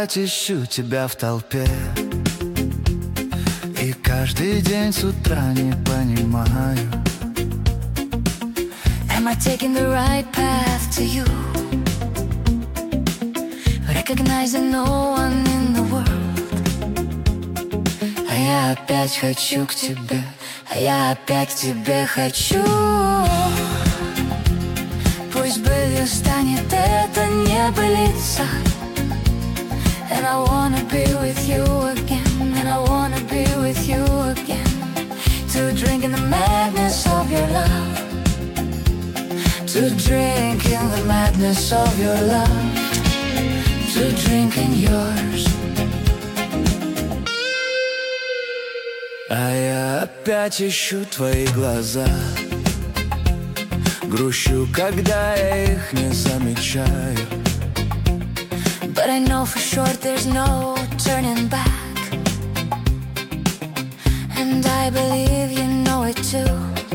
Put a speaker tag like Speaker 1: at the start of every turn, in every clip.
Speaker 1: опять ищу тебя в толпе, и каждый день с утра не понимаю,
Speaker 2: am I taking the right path to you? Recognizing no one in the world. А я опять хочу к тебе, а я опять к тебе хочу. Пусть былью станет это небылица. And I wanna be with you again, and I wanna be with you again. To drink in the madness of your love, to drink in the madness of your love, to drink in yours.
Speaker 1: а я опять ищу твои глаза, грущу, когда я их не замечаю.
Speaker 2: But I know for sure there's no turning back, and I believe you know it too.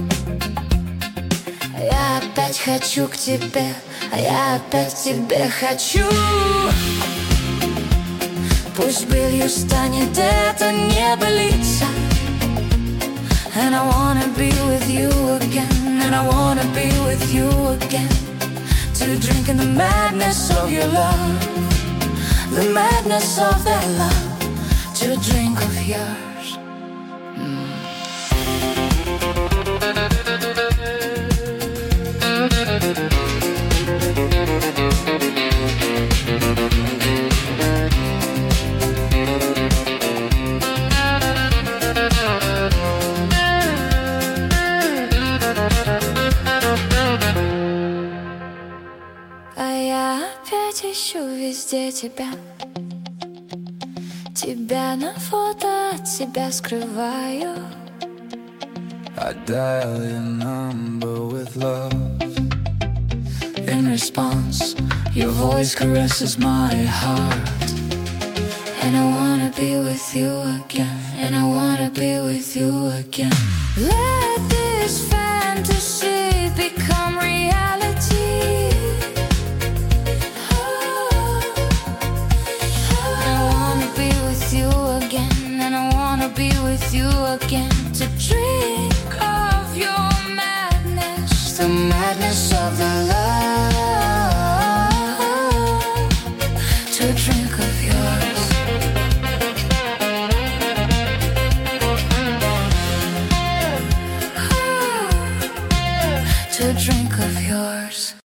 Speaker 2: Я опять хочу к тебе, а я опять к тебе хочу. Пусть былью станет это небылица. And I wanna be with you again, and I wanna be with you again. To drink in the madness of your love, the madness of that love, to drink of yours. А я опять ищу везде тебя, тебя на фото от себя скрываю.
Speaker 1: I dial your number with love.
Speaker 2: In response, your voice caresses my heart. And I wanna be with you again, and I wanna be with you again. Let this fantasy become reality. I wanna be with you again, and I wanna be with you again. To drink of your madness, the madness of the love, to drink of yours. To drink of yours.